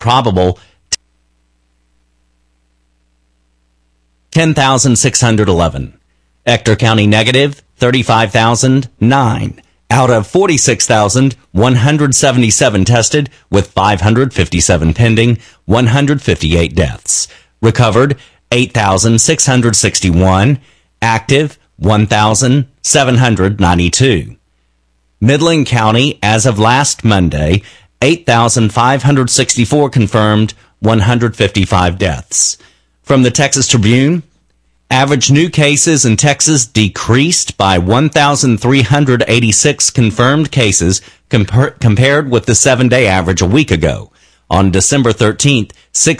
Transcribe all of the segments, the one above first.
probable 10,611. Ector County negative 35,009. Out of 46,177 tested, with 557 pending, 158 deaths. Recovered 8,661. Active 1,792. Midland County, as of last Monday, 8,564 confirmed, 155 deaths. From the Texas Tribune, average new cases in Texas decreased by 1,386 confirmed cases compared with the 7-day average a week ago. On December 13th,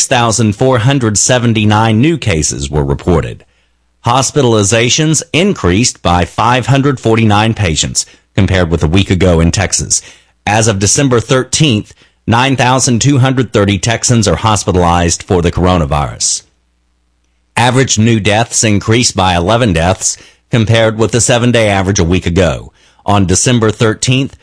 6,479 new cases were reported. Hospitalizations increased by 549 patients compared with a week ago in Texas. As of December 13th, 9,230 Texans are hospitalized for the coronavirus. Average new deaths increased by 11 deaths compared with the 7-day average a week ago. On December 13th,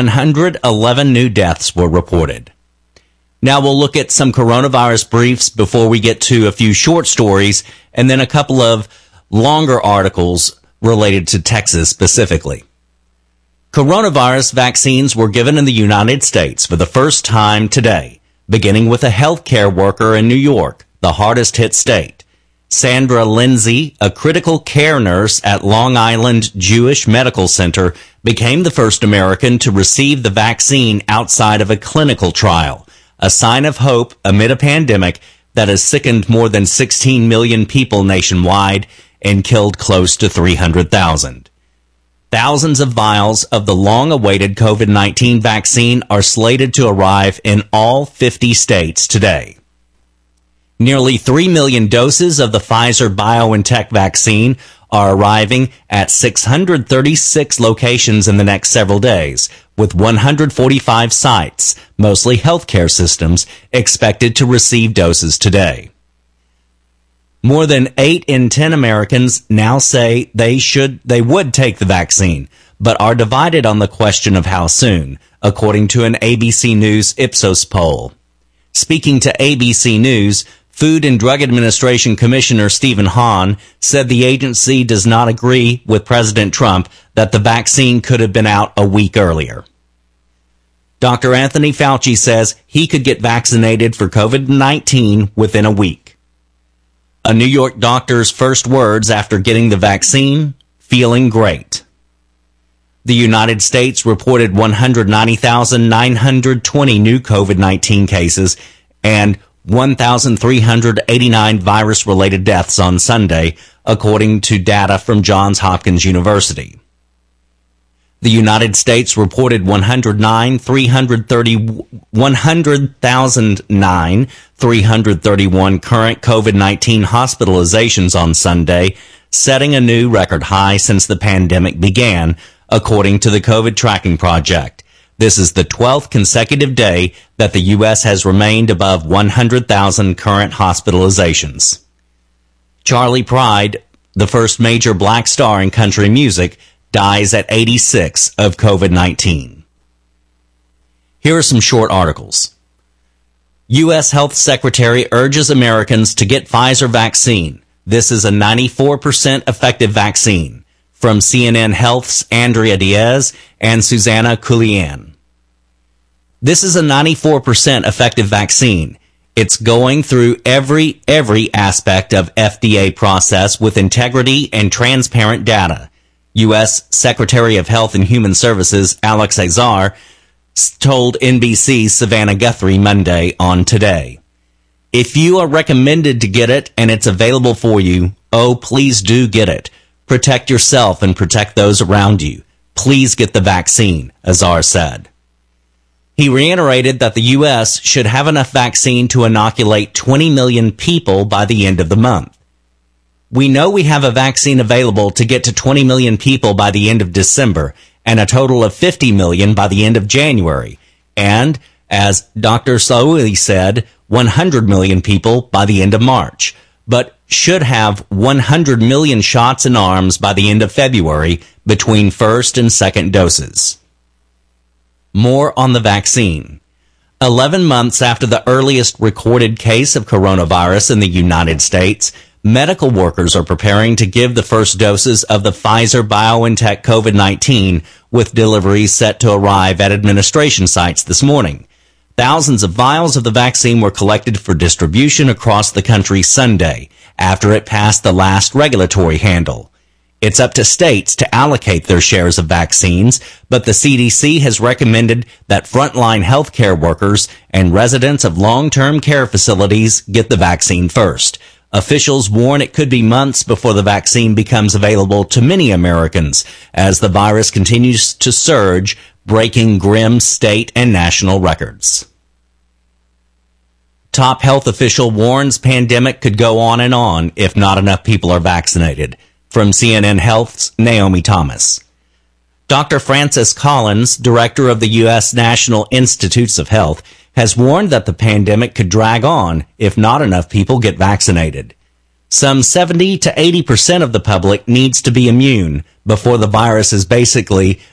111 new deaths were reported. Now we'll look at some coronavirus briefs before we get to a few short stories and then a couple of longer articles related to Texas specifically. Coronavirus vaccines were given in the United States for the first time today, beginning with a healthcare worker in New York, the hardest hit state. Sandra Lindsay, a critical care nurse at Long Island Jewish Medical Center, became the first American to receive the vaccine outside of a clinical trial, a sign of hope amid a pandemic that has sickened more than 16 million people nationwide and killed close to 300,000. Thousands of vials of the long-awaited COVID-19 vaccine are slated to arrive in all 50 states today. Nearly 3 million doses of the Pfizer-BioNTech vaccine are arriving at 636 locations in the next several days, with 145 sites, mostly healthcare systems, expected to receive doses today. More than 8 in 10 Americans now say they would take the vaccine, but are divided on the question of how soon, according to an ABC News Ipsos poll. Speaking to ABC News, Food and Drug Administration Commissioner Stephen Hahn said the agency does not agree with President Trump that the vaccine could have been out a week earlier. Dr. Anthony Fauci says he could get vaccinated for COVID-19 within a week. A New York doctor's first words after getting the vaccine: feeling great. The United States reported 190,920 new COVID-19 cases and 1,389 virus-related deaths on Sunday, according to data from Johns Hopkins University. The United States reported 100,931 current COVID-19 hospitalizations on Sunday, setting a new record high since the pandemic began, according to the COVID Tracking Project. This is the 12th consecutive day that the U.S. has remained above 100,000 current hospitalizations. Charlie Pride, the first major black star in country music, dies at 86 of COVID-19. Here are some short articles. U.S. Health Secretary urges Americans to get Pfizer vaccine. This is a 94% effective vaccine. From CNN Health's Andrea Diaz and Susanna Kulian. This is a 94% effective vaccine. It's going through every aspect of FDA process with integrity and transparent data. U.S. Secretary of Health and Human Services Alex Azar told NBC's Savannah Guthrie Monday on Today. If you are recommended to get it and it's available for you, oh, please do get it. Protect yourself and protect those around you. Please get the vaccine, Azar said. He reiterated that the U.S. should have enough vaccine to inoculate 20 million people by the end of the month. We know we have a vaccine available to get to 20 million people by the end of December and a total of 50 million by the end of January. And, as Dr. Saouli said, 100 million people by the end of March, but should have 100 million shots in arms by the end of February between first and second doses. More on the vaccine. 11 months after the earliest recorded case of coronavirus in the United States, medical workers are preparing to give the first doses of the Pfizer-BioNTech COVID-19, with deliveries set to arrive at administration sites this morning. Thousands of vials of the vaccine were collected for distribution across the country Sunday, after it passed the last regulatory handle. It's up to states to allocate their shares of vaccines, but the CDC has recommended that frontline healthcare workers and residents of long-term care facilities get the vaccine first. Officials warn it could be months before the vaccine becomes available to many Americans as the virus continues to surge, breaking grim state and national records. Top health official warns pandemic could go on if not enough people are vaccinated. From CNN Health's Naomi Thomas. Dr. Francis Collins, director of the U.S. National Institutes of Health, has warned that the pandemic could drag on if not enough people get vaccinated. Some 70 to 80% of the public needs to be immune before the virus basically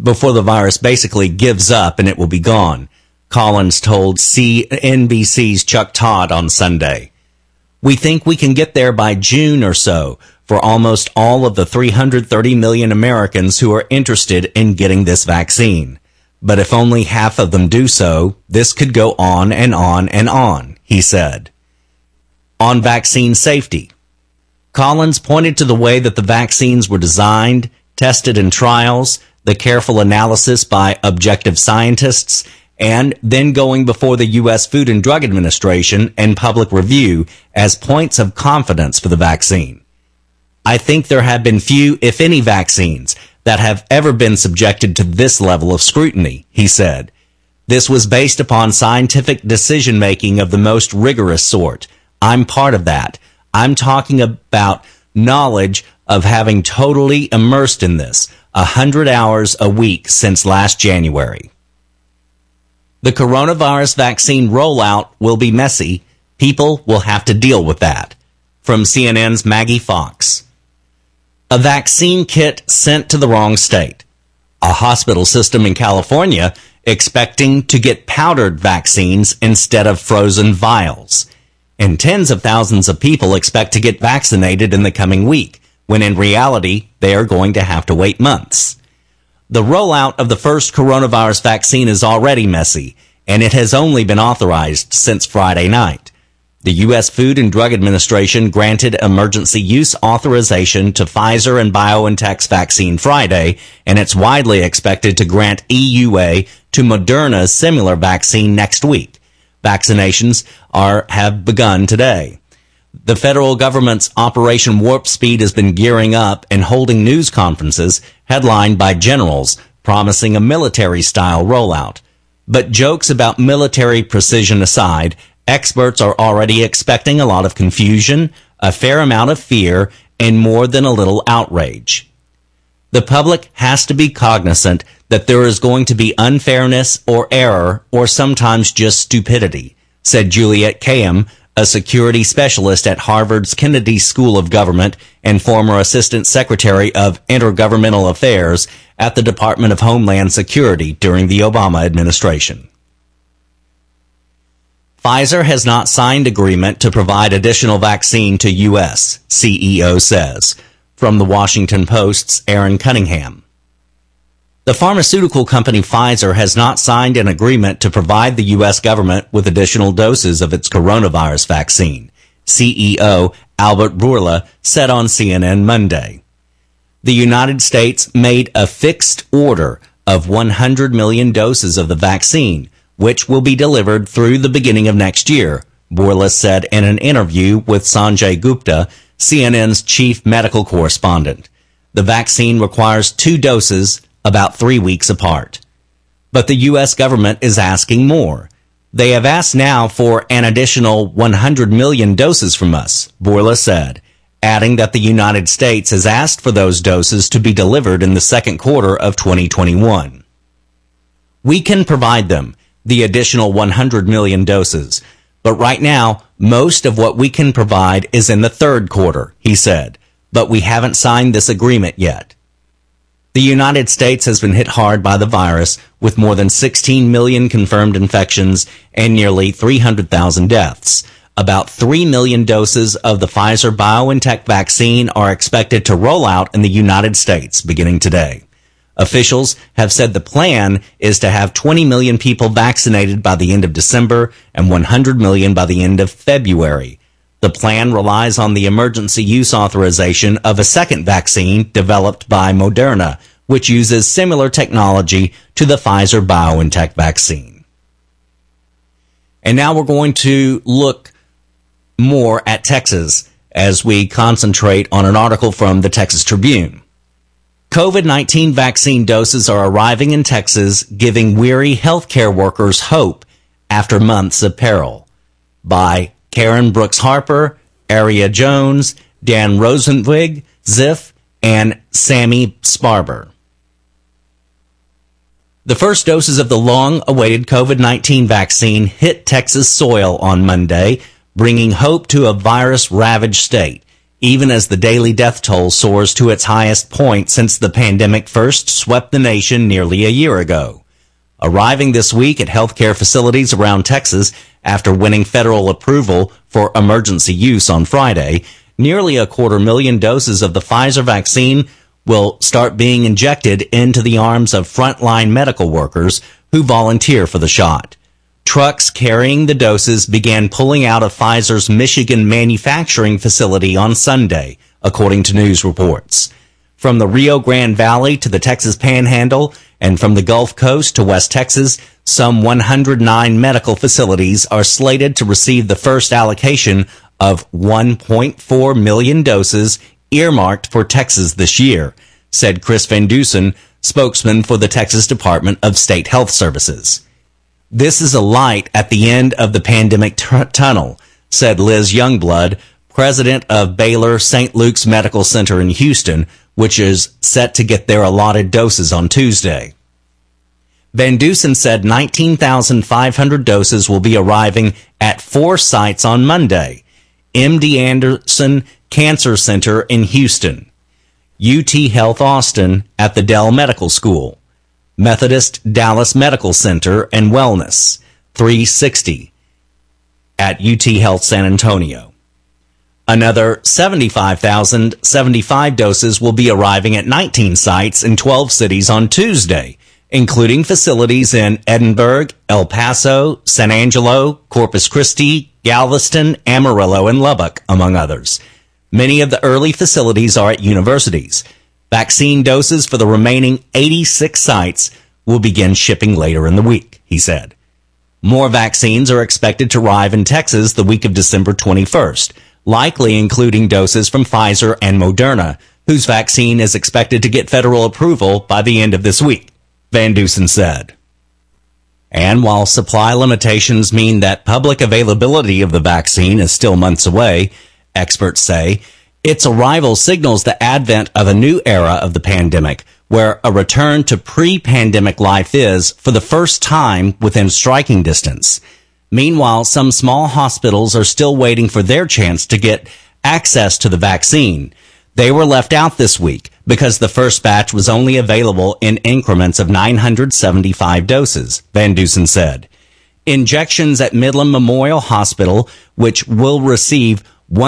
gives up and it will be gone, Collins told CNBC's Chuck Todd on Sunday. We think we can get there by June or so for almost all of the 330 million Americans who are interested in getting this vaccine. But if only half of them do so, this could go on and on and on, he said. On vaccine safety, Collins pointed to the way that the vaccines were designed, tested in trials, the careful analysis by objective scientists, and then going before the U.S. Food and Drug Administration and public review as points of confidence for the vaccine. I think there have been few, if any, vaccines that have ever been subjected to this level of scrutiny, he said. This was based upon scientific decision-making of the most rigorous sort. I'm part of that. I'm talking about knowledge of having totally immersed in this, 100 hours a week since last January. The coronavirus vaccine rollout will be messy. People will have to deal with that. From CNN's Maggie Fox. A vaccine kit sent to the wrong state. A hospital system in California expecting to get powdered vaccines instead of frozen vials. And tens of thousands of people expect to get vaccinated in the coming week, when in reality, they are going to have to wait months. The rollout of the first coronavirus vaccine is already messy, and it has only been authorized since Friday night. The U.S. Food and Drug Administration granted emergency use authorization to Pfizer and BioNTech's vaccine Friday, and it's widely expected to grant EUA to Moderna's similar vaccine next week. Vaccinations have begun today. The federal government's Operation Warp Speed has been gearing up and holding news conferences headlined by generals promising a military-style rollout. But jokes about military precision aside, experts are already expecting a lot of confusion, a fair amount of fear, and more than a little outrage. The public has to be cognizant that there is going to be unfairness or error or sometimes just stupidity, said Juliet Kayyem, a security specialist at Harvard's Kennedy School of Government and former Assistant Secretary of Intergovernmental Affairs at the Department of Homeland Security during the Obama administration. Pfizer has not signed agreement to provide additional vaccine to U.S., CEO says. From the Washington Post's Aaron Cunningham. The pharmaceutical company Pfizer has not signed an agreement to provide the U.S. government with additional doses of its coronavirus vaccine, CEO Albert Bourla said on CNN Monday. The United States made a fixed order of 100 million doses of the vaccine, which will be delivered through the beginning of next year, Bourla said in an interview with Sanjay Gupta, CNN's chief medical correspondent. The vaccine requires 2 doses about 3 weeks apart. But the U.S. government is asking more. They have asked now for an additional 100 million doses from us, Bourla said, adding that the United States has asked for those doses to be delivered in the second quarter of 2021. We can provide them, the additional 100 million doses, but right now, most of what we can provide is in the third quarter, he said, but we haven't signed this agreement yet. The United States has been hit hard by the virus, with more than 16 million confirmed infections and nearly 300,000 deaths. About 3 million doses of the Pfizer-BioNTech vaccine are expected to roll out in the United States beginning today. Officials have said the plan is to have 20 million people vaccinated by the end of December and 100 million by the end of February. The plan relies on the emergency use authorization of a second vaccine developed by Moderna, which uses similar technology to the Pfizer-BioNTech vaccine. And now we're going to look more at Texas as we concentrate on an article from the Texas Tribune. COVID-19 vaccine doses are arriving in Texas, giving weary healthcare workers hope after months of peril. By Karen Brooks Harper, Aria Jones, Dan Rosenwig, Ziff, and Sammy Sparber. The first doses of the long-awaited COVID-19 vaccine hit Texas soil on Monday, bringing hope to a virus-ravaged state, even as the daily death toll soars to its highest point since the pandemic first swept the nation nearly a year ago. Arriving this week at healthcare facilities around Texas after winning federal approval for emergency use on Friday, nearly 250,000 doses of the Pfizer vaccine will start being injected into the arms of frontline medical workers who volunteer for the shot. Trucks carrying the doses began pulling out of Pfizer's Michigan manufacturing facility on Sunday, according to news reports. From the Rio Grande Valley to the Texas Panhandle and from the Gulf Coast to West Texas, some 109 medical facilities are slated to receive the first allocation of 1.4 million doses earmarked for Texas this year, said Chris Van Dusen, spokesman for the Texas Department of State Health Services. This is a light at the end of the pandemic tunnel, said Liz Youngblood, president of Baylor St. Luke's Medical Center in Houston, which is set to get their allotted doses on Tuesday. Van Dusen said 19,500 doses will be arriving at 4 sites on Monday: MD Anderson Cancer Center in Houston, UT Health Austin at the Dell Medical School, Methodist Dallas Medical Center and Wellness, 360, at UT Health San Antonio. Another 75,075 doses will be arriving at 19 sites in 12 cities on Tuesday, including facilities in Edinburgh, El Paso, San Angelo, Corpus Christi, Galveston, Amarillo, and Lubbock, among others. Many of the early facilities are at universities. Vaccine doses for the remaining 86 sites will begin shipping later in the week, he said. More vaccines are expected to arrive in Texas the week of December 21st, likely including doses from Pfizer and Moderna, whose vaccine is expected to get federal approval by the end of this week, Van Dusen said. And while supply limitations mean that public availability of the vaccine is still months away, experts say its arrival signals the advent of a new era of the pandemic, where a return to pre-pandemic life is, for the first time, within striking distance. Meanwhile, some small hospitals are still waiting for their chance to get access to the vaccine. They were left out this week because the first batch was only available in increments of 975 doses, Van Dusen said. Injections at Midland Memorial Hospital, which will receive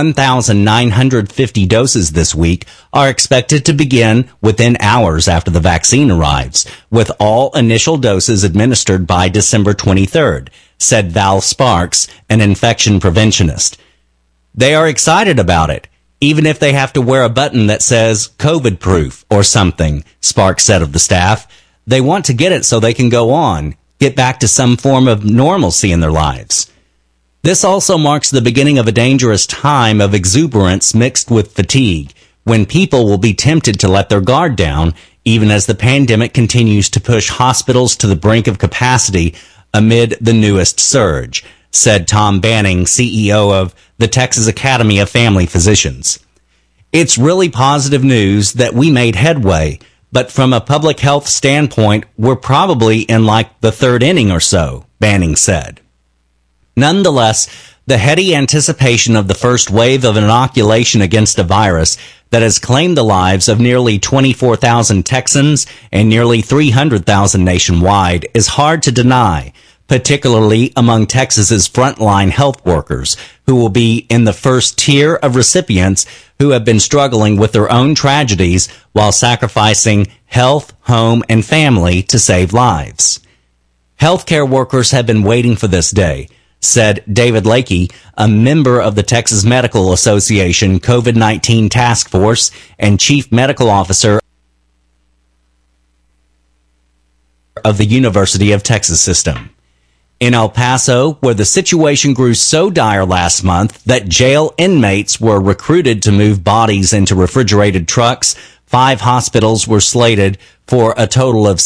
1,950 doses this week, are expected to begin within hours after the vaccine arrives, with all initial doses administered by December 23rd, said Val Sparks, an infection preventionist. They are excited about it, even if they have to wear a button that says COVID-proof or something, Sparks said of the staff. They want to get it so they can go on, get back to some form of normalcy in their lives. This also marks the beginning of a dangerous time of exuberance mixed with fatigue, when people will be tempted to let their guard down, even as the pandemic continues to push hospitals to the brink of capacity amid the newest surge, said Tom Banning, CEO of the Texas Academy of Family Physicians. It's really positive news that we made headway, but from a public health standpoint, we're probably in like the third inning or so, Banning said. Nonetheless, the heady anticipation of the first wave of inoculation against a virus that has claimed the lives of nearly 24,000 Texans and nearly 300,000 nationwide is hard to deny, particularly among Texas's frontline health workers, who will be in the first tier of recipients who have been struggling with their own tragedies while sacrificing health, home, and family to save lives. Healthcare workers have been waiting for this day, said David Lakey, a member of the Texas Medical Association COVID-19 Task Force and Chief Medical Officer of the University of Texas System. In El Paso, where the situation grew so dire last month that jail inmates were recruited to move bodies into refrigerated trucks, 5 hospitals were slated for a total of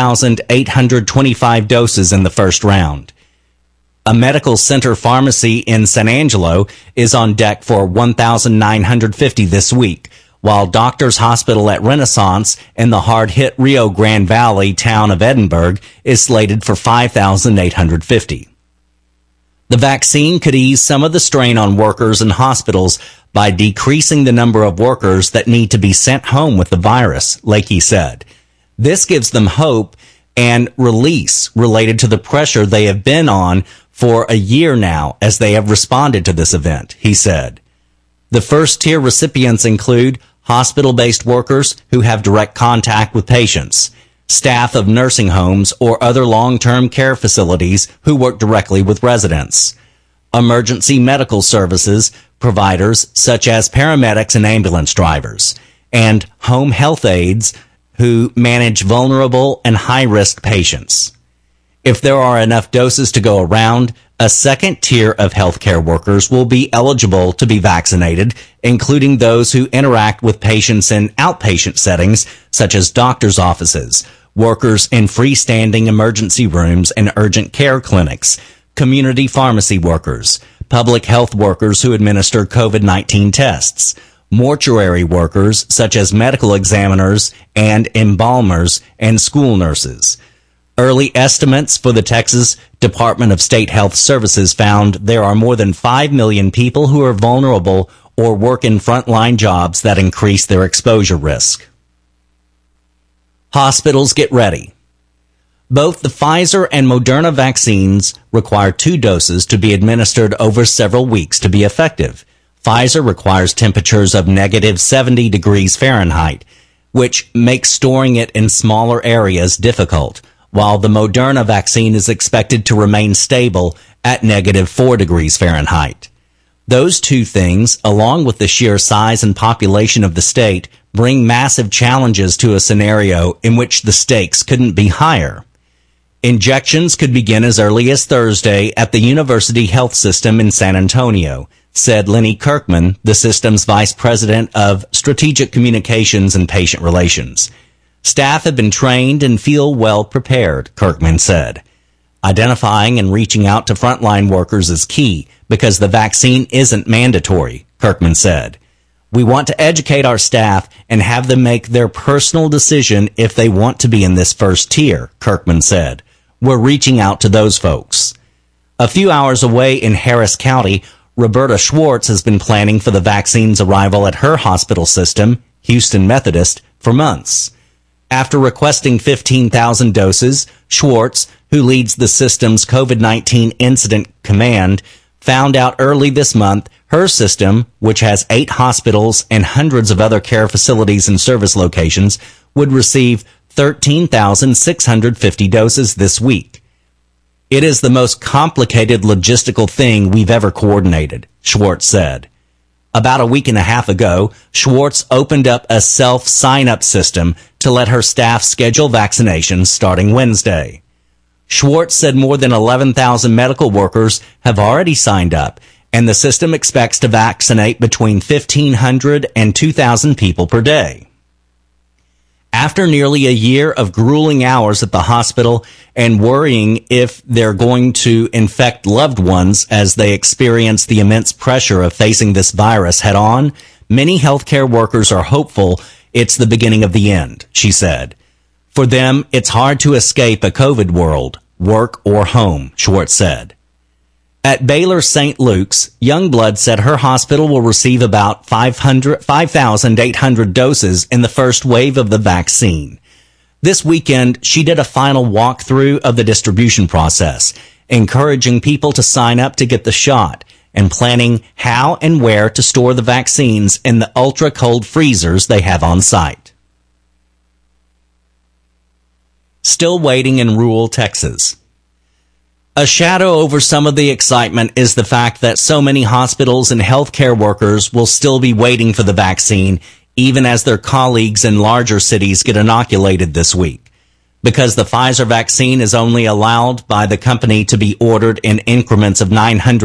6,825 doses in the first round. A medical center pharmacy in San Angelo is on deck for 1,950 this week, while Doctors Hospital at Renaissance in the hard-hit Rio Grande Valley town of Edinburgh is slated for 5,850. The vaccine could ease some of the strain on workers and hospitals by decreasing the number of workers that need to be sent home with the virus, Lakey said. This gives them hope and release related to the pressure they have been on for a year now as they have responded to this event, he said. The first-tier recipients include hospital-based workers who have direct contact with patients, staff of nursing homes or other long-term care facilities who work directly with residents, emergency medical services providers such as paramedics and ambulance drivers, and home health aides who manage vulnerable and high-risk patients. If there are enough doses to go around, a second tier of healthcare workers will be eligible to be vaccinated, including those who interact with patients in outpatient settings, such as doctors' offices, workers in freestanding emergency rooms and urgent care clinics, community pharmacy workers, public health workers who administer COVID-19 tests, mortuary workers such as medical examiners and embalmers, and school nurses. Early estimates for the Texas Department of State Health Services found there are more than 5 million people who are vulnerable or work in frontline jobs that increase their exposure risk. Hospitals get ready. Both the Pfizer and Moderna vaccines require 2 doses to be administered over several weeks to be effective. Pfizer requires temperatures of negative 70 degrees Fahrenheit, which makes storing it in smaller areas difficult, while the Moderna vaccine is expected to remain stable at negative 4 degrees Fahrenheit. Those 2 things, along with the sheer size and population of the state, bring massive challenges to a scenario in which the stakes couldn't be higher. Injections could begin as early as Thursday at the University Health System in San Antonio, said Lenny Kirkman, the system's vice president of strategic communications and patient relations. Staff have been trained and feel well prepared, Kirkman said. Identifying and reaching out to frontline workers is key because the vaccine isn't mandatory, Kirkman said. We want to educate our staff and have them make their personal decision if they want to be in this first tier, Kirkman said. We're reaching out to those folks. A few hours away in Harris County, Roberta Schwartz has been planning for the vaccine's arrival at her hospital system, Houston Methodist, for months. After requesting 15,000 doses, Schwartz, who leads the system's COVID-19 Incident Command, found out early this month her system, which has 8 hospitals and hundreds of other care facilities and service locations, would receive 13,650 doses this week. It is the most complicated logistical thing we've ever coordinated, Schwartz said. About a week and a half ago, Schwartz opened up a self-sign-up system to let her staff schedule vaccinations starting Wednesday. Schwartz said more than 11,000 medical workers have already signed up, and the system expects to vaccinate between 1,500 and 2,000 people per day. After nearly a year of grueling hours at the hospital and worrying if they're going to infect loved ones as they experience the immense pressure of facing this virus head on, many healthcare workers are hopeful it's the beginning of the end, she said. For them, it's hard to escape a COVID world, work or home, Schwartz said. At Baylor St. Luke's, Youngblood said her hospital will receive about 5,800 doses in the first wave of the vaccine. This weekend, she did a final walkthrough of the distribution process, encouraging people to sign up to get the shot and planning how and where to store the vaccines in the ultra-cold freezers they have on site. Still waiting in rural Texas. A shadow over some of the excitement is the fact that so many hospitals and healthcare workers will still be waiting for the vaccine, even as their colleagues in larger cities get inoculated this week. Because the Pfizer vaccine is only allowed by the company to be ordered in increments of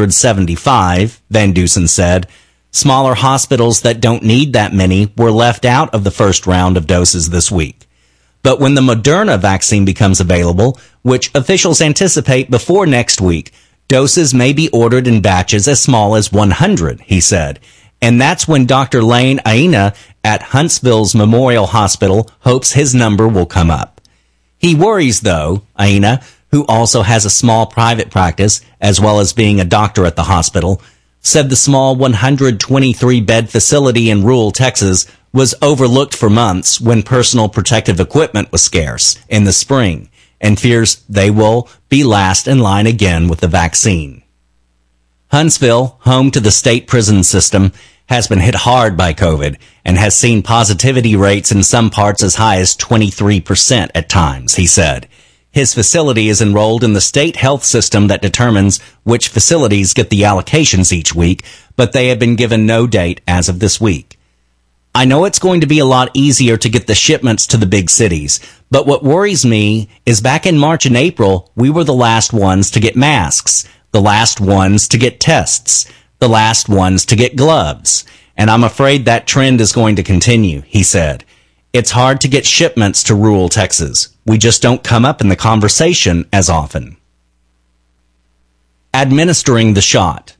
975, Van Dusen said, smaller hospitals that don't need that many were left out of the first round of doses this week. But when the Moderna vaccine becomes available, which officials anticipate before next week, doses may be ordered in batches as small as 100, he said. And that's when Dr. Lane Aina at Huntsville's Memorial Hospital hopes his number will come up. He worries, though, Aina, who also has a small private practice, as well as being a doctor at the hospital, said the small 123-bed facility in rural Texas was overlooked for months when personal protective equipment was scarce in the spring, and fears they will be last in line again with the vaccine. Huntsville, home to the state prison system, has been hit hard by COVID and has seen positivity rates in some parts as high as 23% at times, he said. His facility is enrolled in the state health system that determines which facilities get the allocations each week, but they have been given no date as of this week. I know it's going to be a lot easier to get the shipments to the big cities, but what worries me is back in March and April, we were the last ones to get masks, the last ones to get tests, the last ones to get gloves, and I'm afraid that trend is going to continue, he said. It's hard to get shipments to rural Texas. We just don't come up in the conversation as often. Administering the shot.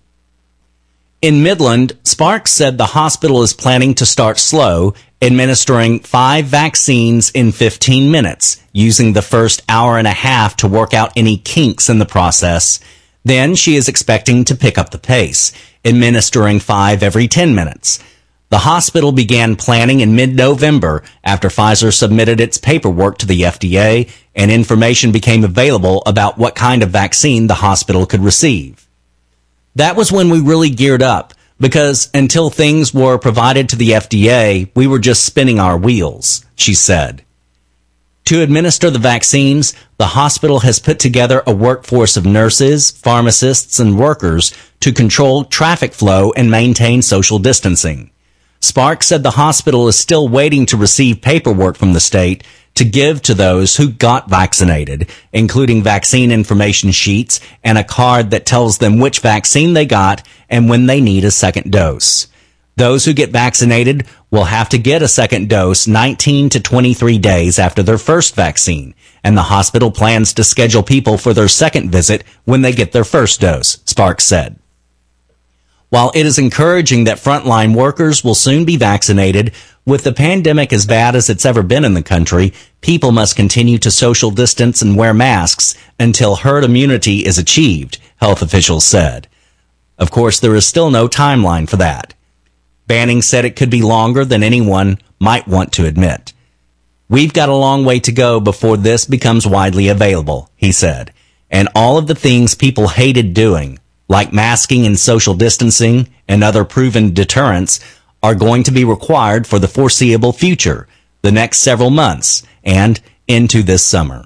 In Midland, Sparks said the hospital is planning to start slow, administering 5 vaccines in 15 minutes, using the first hour and a half to work out any kinks in the process. Then she is expecting to pick up the pace, administering 5 every 10 minutes. The hospital began planning in mid-November after Pfizer submitted its paperwork to the FDA and information became available about what kind of vaccine the hospital could receive. That was when we really geared up, because until things were provided to the FDA, we were just spinning our wheels, she said. To administer the vaccines, the hospital has put together a workforce of nurses, pharmacists, and workers to control traffic flow and maintain social distancing. Sparks said the hospital is still waiting to receive paperwork from the state to give to those who got vaccinated, including vaccine information sheets and a card that tells them which vaccine they got and when they need a second dose. Those who get vaccinated will have to get a second dose 19 to 23 days after their first vaccine, and the hospital plans to schedule people for their second visit when they get their first dose, Sparks said. While it is encouraging that frontline workers will soon be vaccinated, with the pandemic as bad as it's ever been in the country, people must continue to social distance and wear masks until herd immunity is achieved, health officials said. Of course, there is still no timeline for that. Banning said it could be longer than anyone might want to admit. We've got a long way to go before this becomes widely available, he said, and all of the things people hated doing, like masking and social distancing and other proven deterrents, are going to be required for the foreseeable future, the next several months, and into this summer.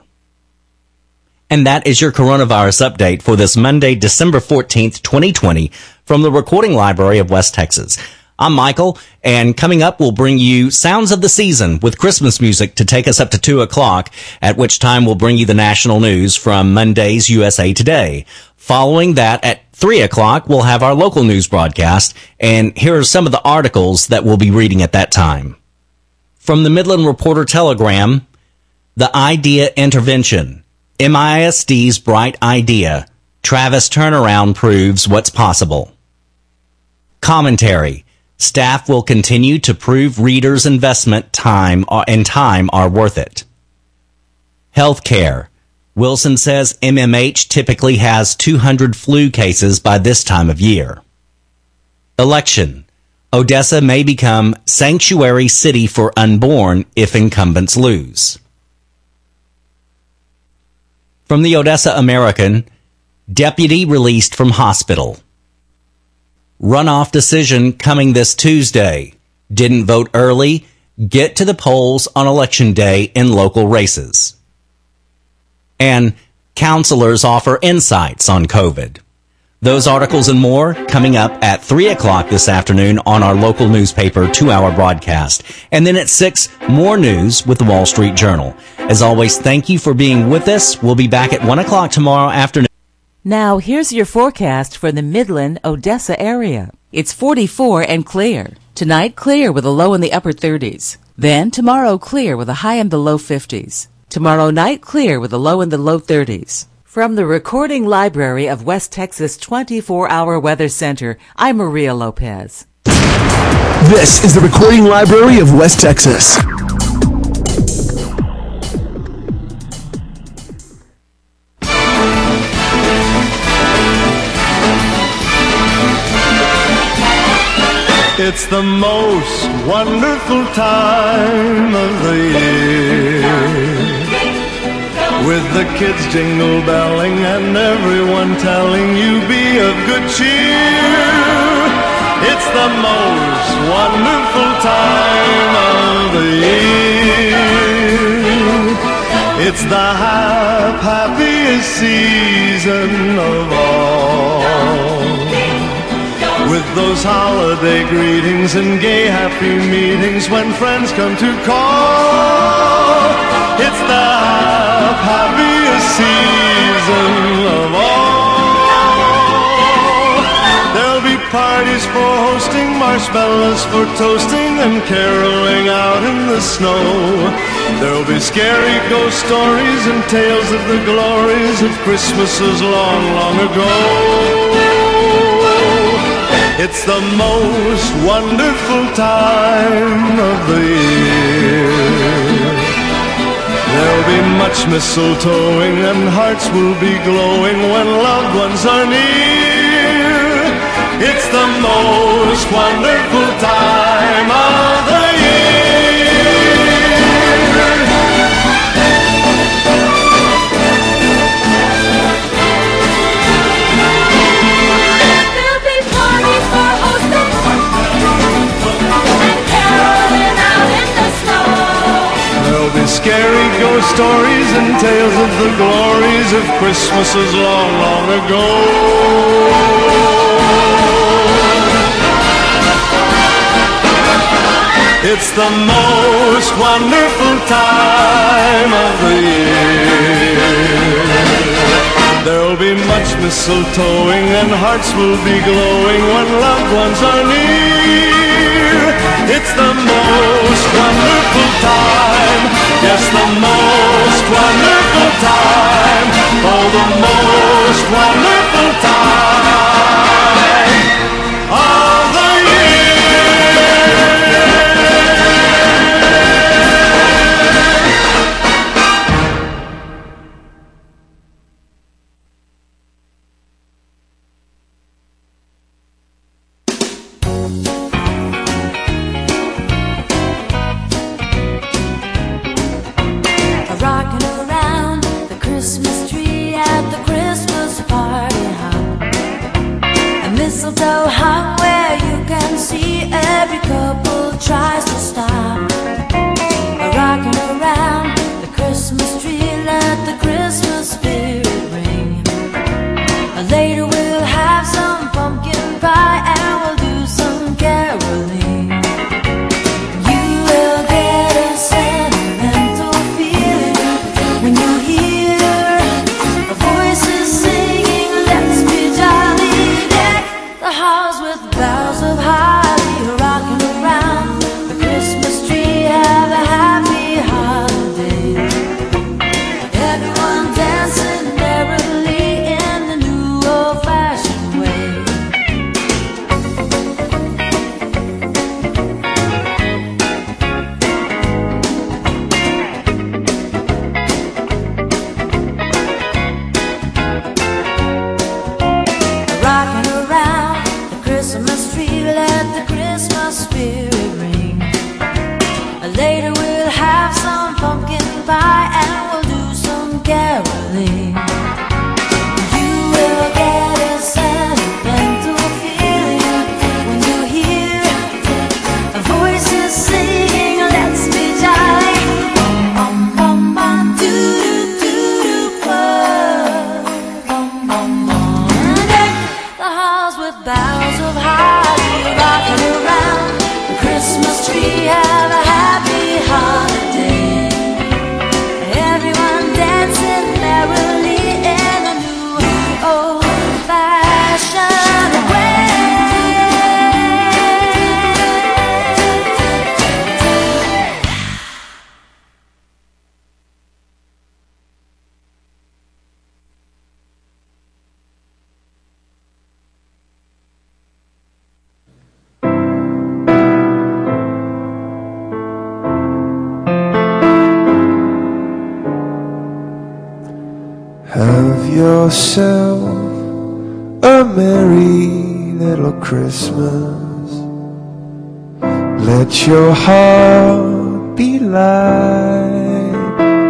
And that is your coronavirus update for this Monday, December 14th, 2020, from the Recording Library of West Texas. I'm Michael, and coming up, we'll bring you Sounds of the Season with Christmas music to take us up to 2 o'clock, at which time we'll bring you the national news from Monday's USA Today. Following that, at 3 o'clock, we'll have our local news broadcast, and here are some of the articles that we'll be reading at that time. From the Midland Reporter Telegram, The Idea Intervention, MISD's Bright Idea, Travis Turnaround Proves What's Possible. Commentary, Staff will continue to prove readers' investment time are worth it. Healthcare, Wilson says MMH typically has 200 flu cases by this time of year. Election. Odessa may become sanctuary city for unborn if incumbents lose. From the Odessa American, deputy released from hospital. Runoff decision coming this Tuesday. Didn't vote early. Get to the polls on Election Day in local races. And counselors offer insights on COVID. Those articles and more coming up at 3 o'clock this afternoon on our local newspaper 2-hour broadcast. And then at 6, more news with the Wall Street Journal. As always, thank you for being with us. We'll be back at 1 o'clock tomorrow afternoon. Now, here's your forecast for the Midland, Odessa area. It's 44 and clear. Tonight, clear with a low in the upper 30s. Then, tomorrow, clear with a high in the low 50s. Tomorrow night, clear with a low in the low 30s. From the Recording Library of West Texas 24-Hour Weather Center, I'm Maria Lopez. This is the Recording Library of West Texas. It's the most wonderful time of the year, with the kids jingle belling and everyone telling you be of good cheer. It's the most wonderful time of the year. It's the happiest season of all, with those holiday greetings and gay happy meetings when friends come to call. It's the happiest season of all. There'll be parties for hosting, marshmallows for toasting, and caroling out in the snow. There'll be scary ghost stories and tales of the glories of Christmases long, long ago. It's the most wonderful time of the year. There'll be much mistletoeing and hearts will be glowing when loved ones are near. It's the most wonderful time of the year. There'll be parties for hosting and caroling out in the snow. There'll be scary ghost stories and tales of the glories of Christmases long, long ago. It's the most wonderful time of the year. There'll be much mistletoeing and hearts will be glowing when loved ones are near. It's the most wonderful time, yes, the most wonderful time, oh, the most wonderful time of the Rocking around the Christmas tree at the Christmas party hop. A mistletoe hung where you can see every couple tries to stop. Rocking around the Christmas tree, let the Christmas spirit ring. Later we'll have some pumpkin pie and we'll do some caroling. You will get a sentimental feeling when you hear voices singing, let's be jolly. Deck the halls with boughs of holly, rocking around the Christmas tree. Have a happy holiday. Everyone dancing merrily in the new old-fashioned way. boughs of holly rocking around the Christmas tree. Have a happy holiday. Everyone dancing merrily in a new old-fashioned way. Have yourself a merry little Christmas. Let your heart be light.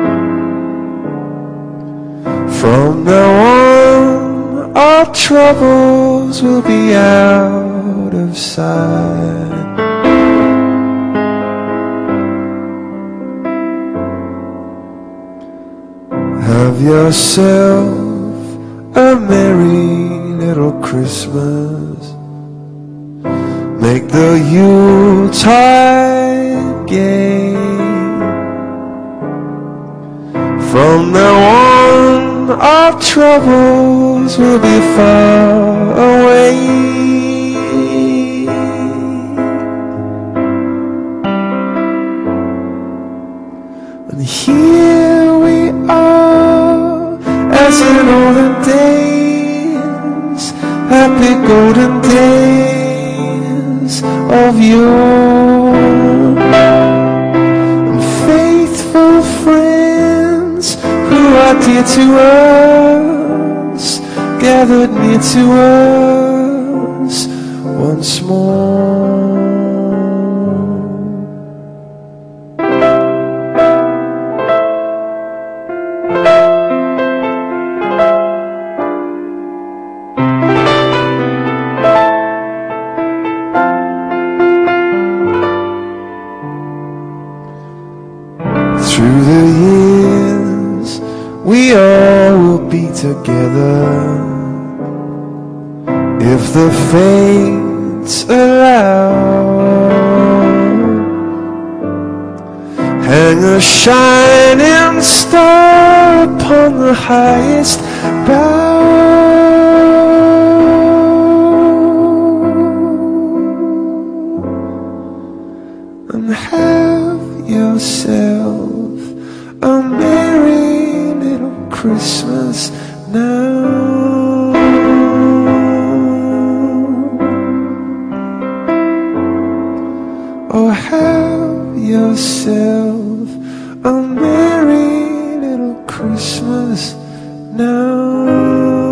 From now on, our troubles will be out of sight. Have yourself a merry little Christmas. Make the Yuletide gay. From now on, our troubles will be far away. And here we are, as in olden days, happy golden days of yore. And faithful friends who are dear to us, gathered near to us once more. Through the years, we all will be together, if the fates allow. Hang a shining star upon the highest bough, and have yourself a merry little Christmas now. Oh, have yourself a merry little Christmas now.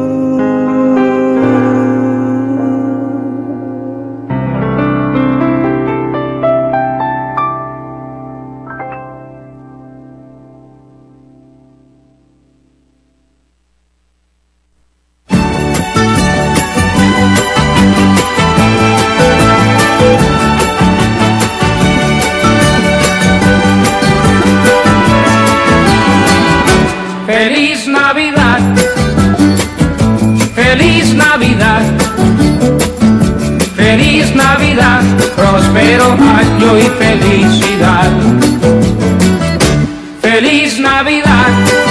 Feliz Navidad, feliz Navidad, feliz Navidad, próspero año y felicidad. Feliz Navidad,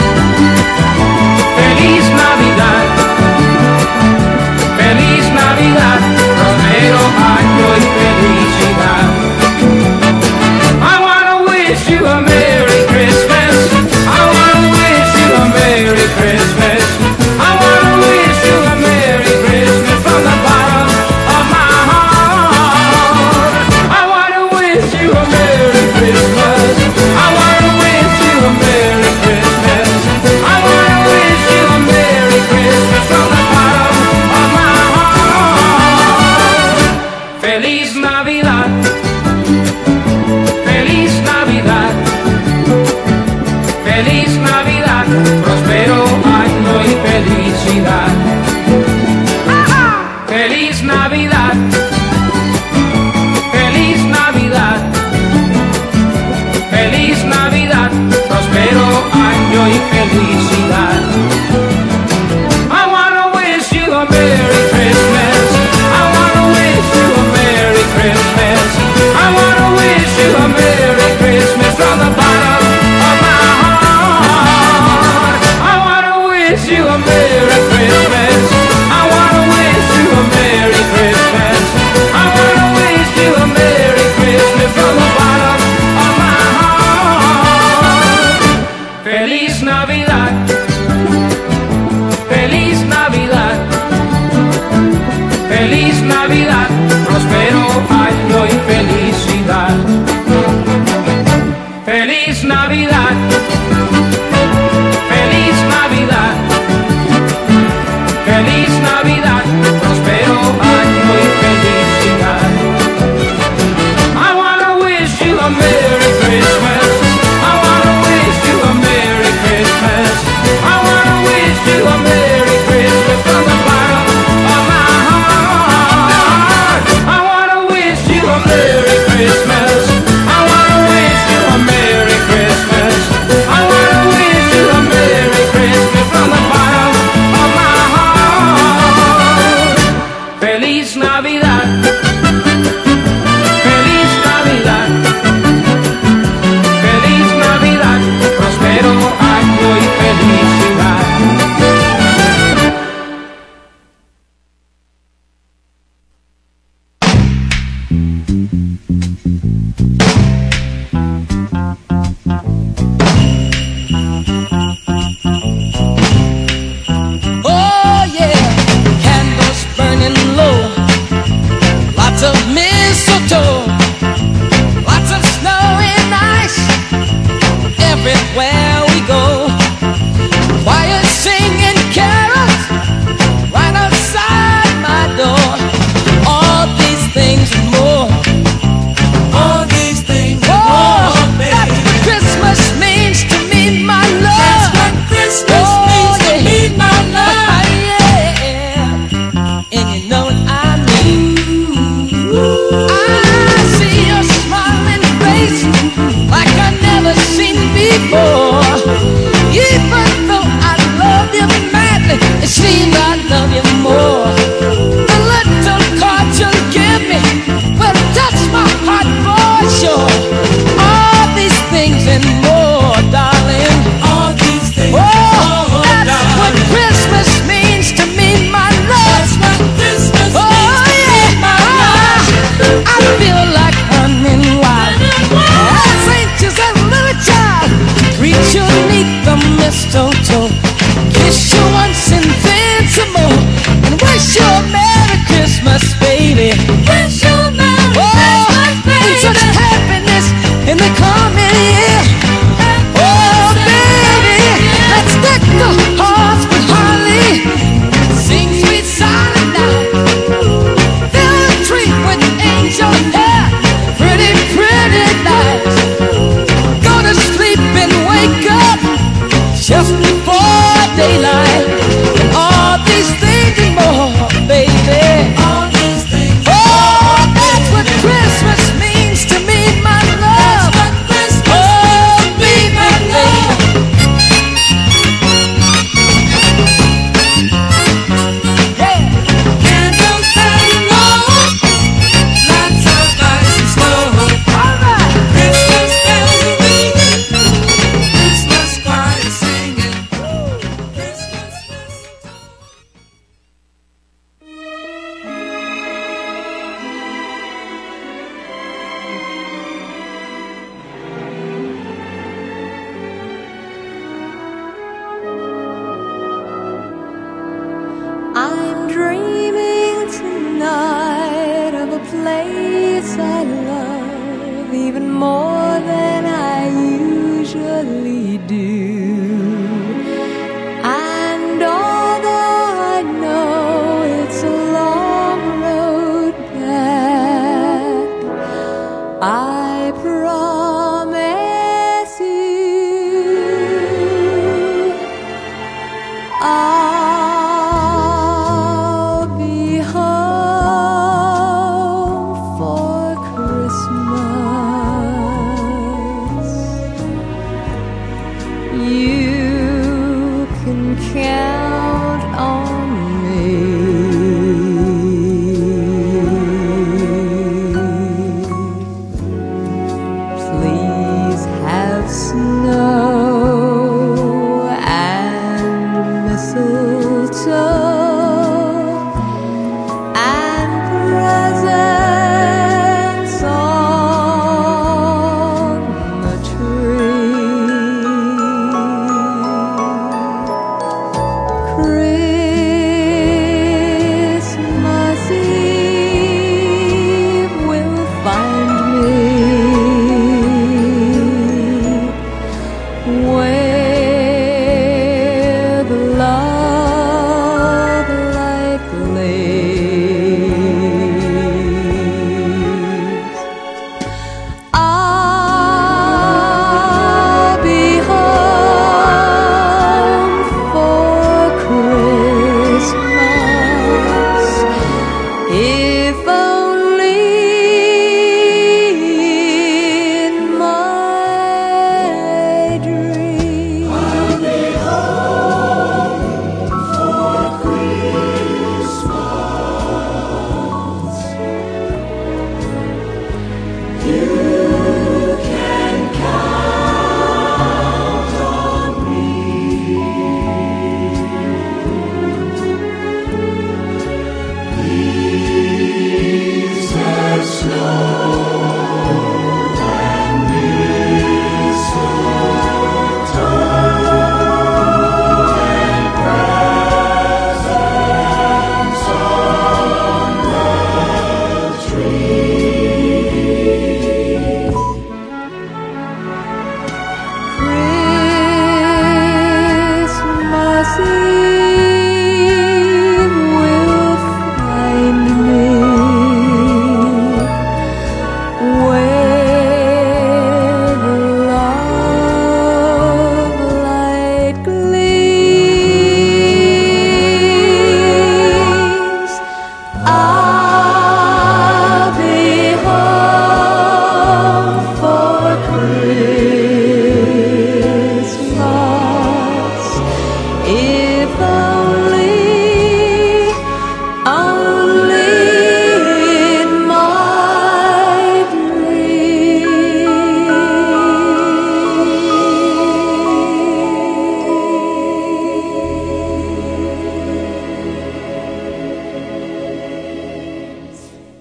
feliz Navidad, feliz Navidad, próspero año y felicidad. I wanna wish you a Merry Christmas. I wanna wish you a Merry Christmas. I wanna wish you a Merry Christmas from the bottom of my heart. I wanna wish you a Merry Christmas. I wanna wish you a Merry Christmas. Christmas I love even more than I usually do. And although I know it's a long road back, I promise you I'll be home for Christmas. You can count on me. Please have snow and mistletoe and presents on the tree. Christmas Eve will find me where the love light gleams. I'll be home for Christmas, if only in my dreams. I'll be home for Christmas. You can count on me. Please have snow and mistletoe and presents on the tree. Christmas Eve will find me where the love light gleams. I'll be home for Christmas, if only in my dreams.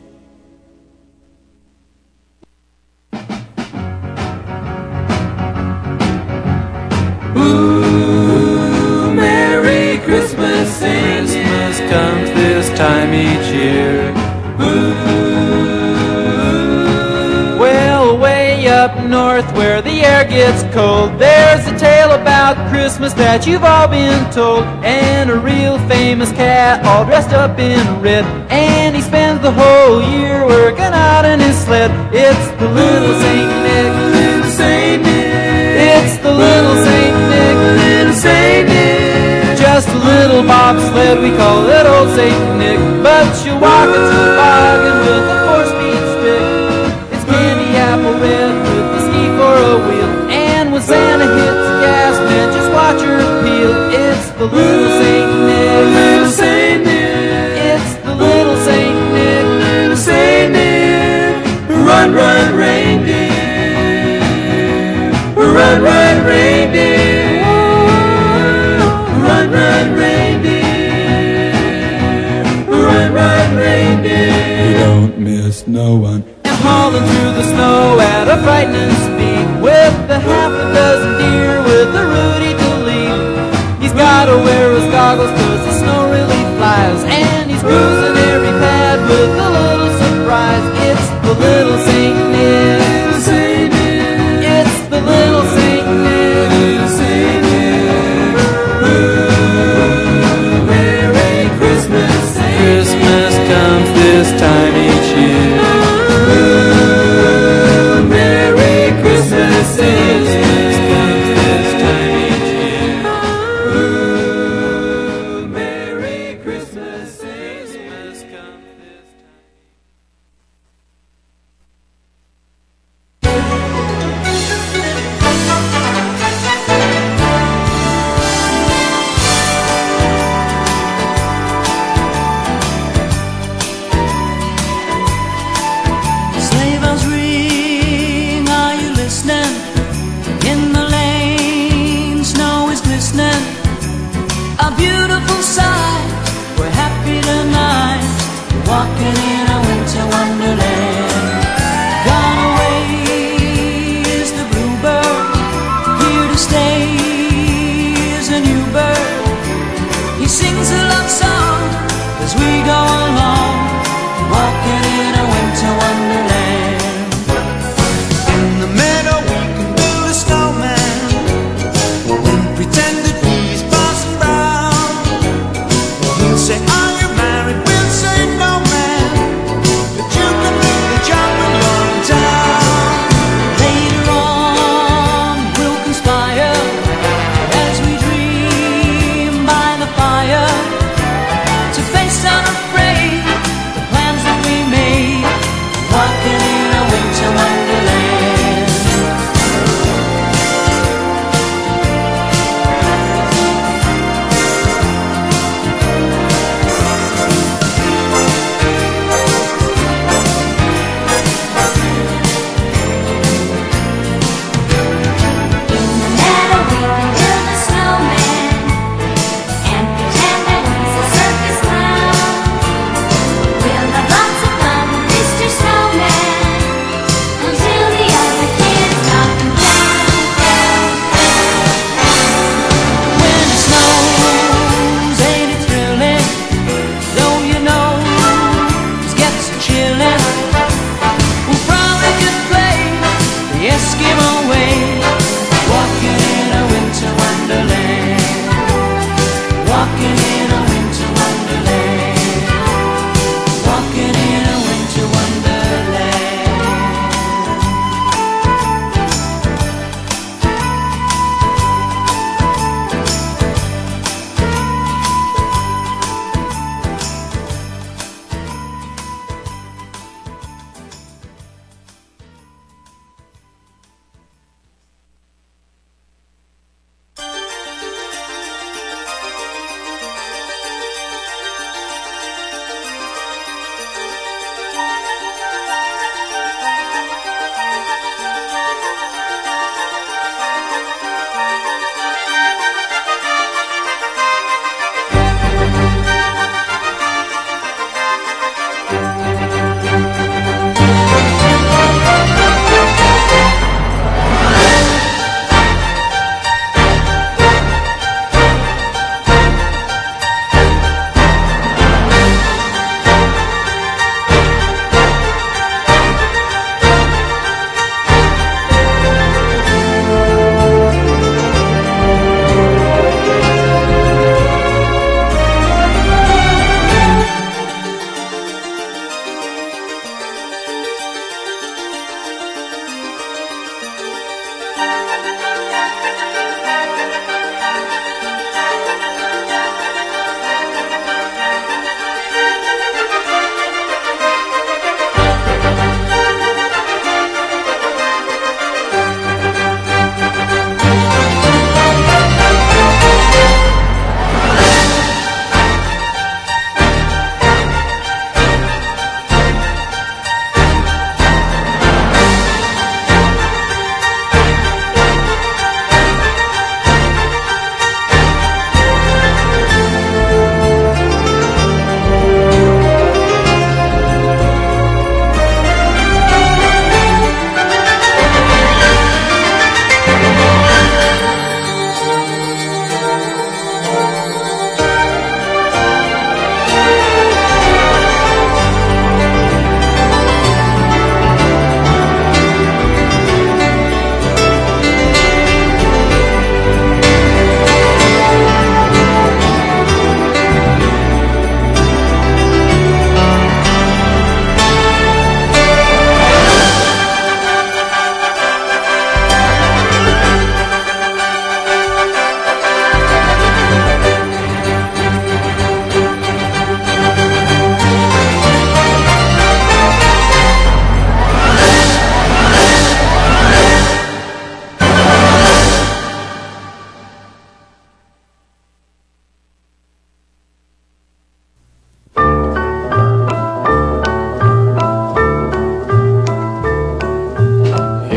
Ooh, Merry Christmas, Saint Christmas comes this time each year. Ooh, well, way up north where the air gets cold, there's a tale about Christmas that you've all been told. And a real famous cat all dressed up in red, and he spends the whole year working out in his sled. It's the little Saint Nick, little Saint Nick. It's the little Saint Nick, little Saint Nick. Just a little bobsled, we call it old Saint Nick. But you walk a toboggan with a 4-speed stick. It's candy apple red with the ski for a wheel. And when Santa hits gas, man, just watch her peel. It's the little Saint Nick, little Saint Nick. It's the little Saint Nick, little Saint Nick. Run, run, reindeer. Run, run, reindeer. Run, run, reindeer. Run, run, reindeer. You don't miss no one. And hauling through the snow at a frightening speed, with a half a dozen deer with a Rudy to lead. He's gotta wear his goggles 'cause the snow really flies, and he's cruising every pad with a little surprise. It's the little Saint Nick. It's the little Saint Nick. Merry Christmas. Christmas comes this time each year. Merry Christmas. Christmas comes this time each year. Merry Christmas. Christmas comes this time.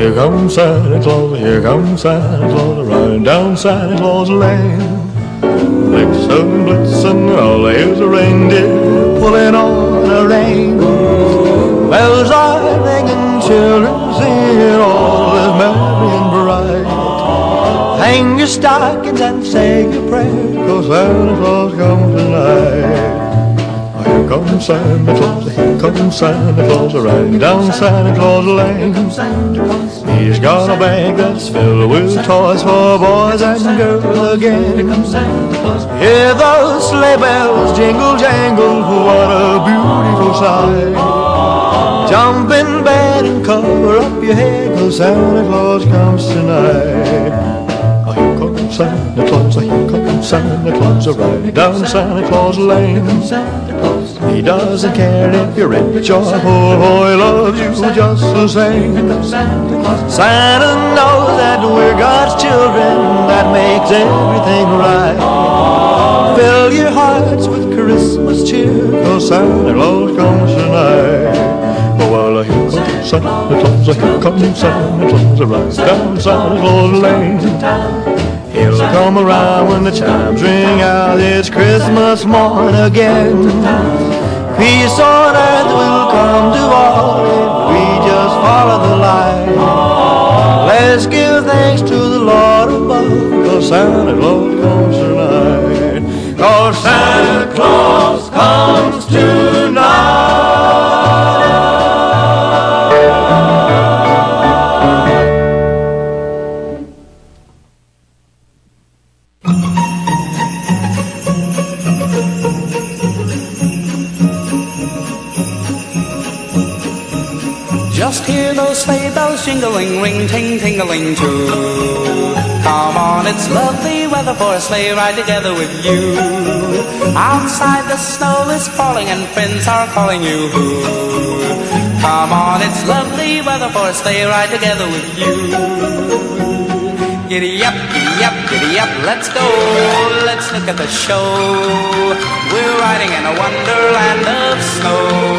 here comes Santa Claus, here comes Santa Claus, riding down Santa Claus Lane. Blitzen, blitzen, all here's a reindeer pulling on a rein. Bells are ringing, children singing, all is merry and bright. Hang your stockings and say your prayer, 'cause Santa Claus comes tonight. Here comes Santa Claus, here comes Santa Claus, riding down Santa Claus Lane. He's got a bag that's filled with toys for boys and girls again. Hear those sleigh bells jingle jangle, what a beautiful sight. Jump in bed and cover up your head, 'cause Santa Claus comes tonight. Here comes Santa Claus, here comes Santa Claus, riding down Santa Claus Lane. He doesn't care if you're rich or poor, oh, he loves you just the same. Santa knows that we're God's children, that makes everything right. Fill your hearts with Christmas cheer, 'cause Santa Claus comes tonight. Oh, well, here comes Santa Claus, here comes Santa Claus, right down Santa Claus Lane. He'll come around when the chimes ring out, it's Christmas morn again. Peace on earth will come to all if we just follow the light. Let's give thanks to the Lord above, 'cause Santa Claus comes tonight. 'Cause Santa Claus comes tonight. Just hear those sleigh bells jingling, ring, ting, tingling too. Come on, it's lovely weather for a sleigh ride together with you. Outside the snow is falling and friends are calling you. Come on, it's lovely weather for a sleigh ride together with you. Giddy up, giddy up, giddy up, let's go, let's look at the show. We're riding in a wonderland of snow.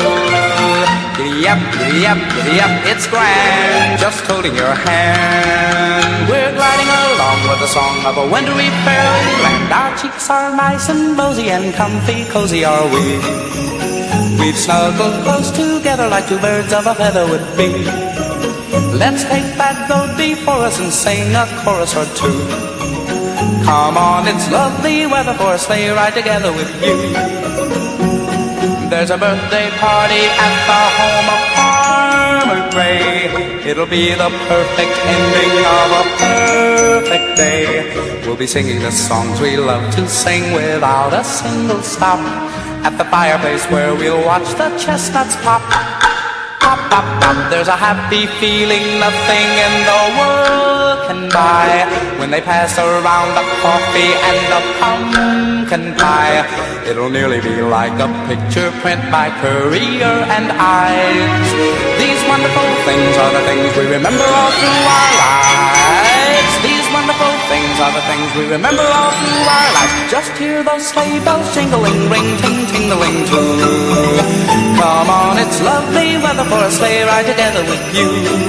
Giddy up, giddy up, giddy up, it's grand, just holding your hand. We're gliding along with the song of a wintry fairyland. Our cheeks are nice and rosy and comfy, cozy are we. We've snuggled close together like two birds of a feather would be. Let's take that road before us and sing a chorus or two. Come on, it's lovely weather for a sleigh ride together with you. There's a birthday party at the home of Farmer Gray. It'll be the perfect ending of a perfect day. We'll be singing the songs we love to sing without a single stop. At the fireplace where we'll watch the chestnuts pop. Pop, pop, pop. There's a happy feeling nothing in the world can buy when they pass around the coffee and the pumpkin pie. It'll nearly be like a picture print by Currier and Ives. These wonderful things are the things we remember all through our lives. These wonderful things are the things we remember all through our lives. Just hear those sleigh bells jingling, ring, ting, tingling too. Come on, it's lovely weather for a sleigh ride together with you.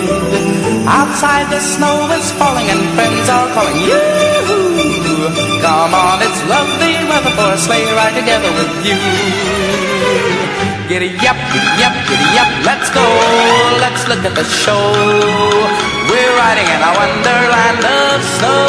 Outside the snow is falling and friends are calling you. Come on, it's lovely weather for a sleigh ride together with you. Giddy up, giddy up, giddy up, let's go, let's look at the show. We're riding in a wonderland of snow.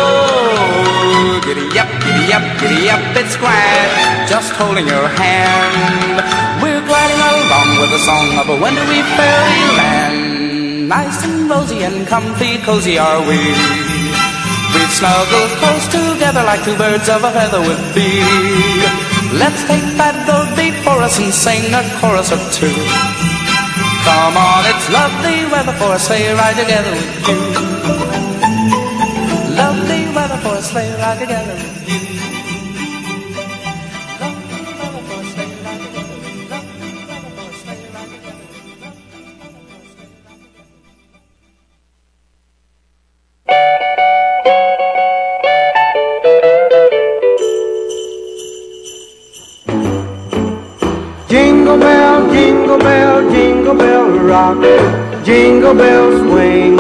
Giddy up, giddy up, giddy up, it's grand, just holding your hand. We're gliding along with the song of a wintry fairyland. Nice and rosy and comfy, cozy are we. We've snuggled close together like two birds of a feather would be. Let's take that road before us and sing a chorus or two. Come on, it's lovely weather for a sleigh ride together with you. Lovely weather for a sleigh ride together with you. Lovely weather for a sleigh ride together with you. Lovely weather for a sleigh ride together with you. Jingle bell, jingle bell, jingle bell rock. Jingle bells swing and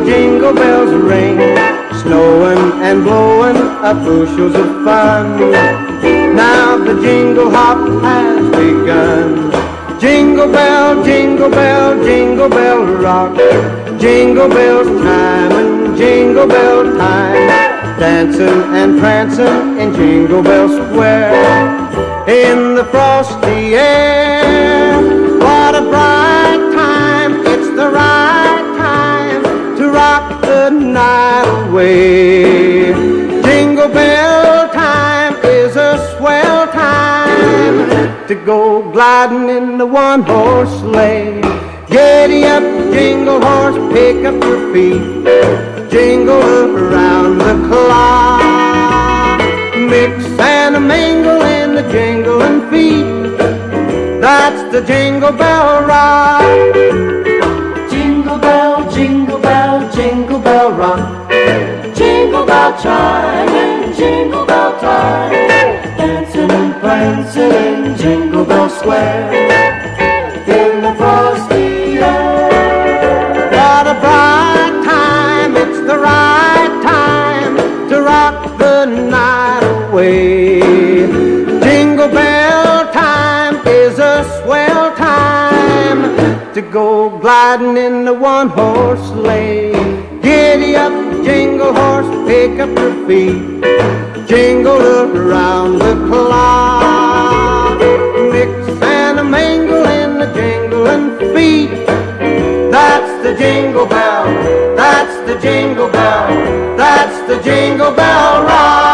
jingle bells ring, snowing and blowing up bushels of fun. Now the jingle hop has begun. Jingle bell, jingle bell, jingle bell rock. Jingle bells time and jingle bell time. Dancing and prancing in Jingle Bell Square. In the frosty air, what a bright time. It's the right time to rock the night away. Jingle bell time is a swell time to go gliding in the one-horse sleigh. Giddy up, jingle horse, pick up your feet. Jingle around the clock. Mix and a mingle in the jingling feet. That's the Jingle Bell Rock. Jingle bell, jingle bell, jingle bell rock. Jingle bell chime and jingle bell time. Dancing and prancing in Jingle Bell Square. In the frosty air. What a bright time, it's the right time to rock the night away. Jingle bell time is a swell time to go gliding in the one-horse sleigh. Giddy up, jingle horse, pick up your feet. Jingle around the clock. Mix and a mingle in the jingling feet. That's the jingle bell, that's the jingle bell, that's the Jingle Bell Rock.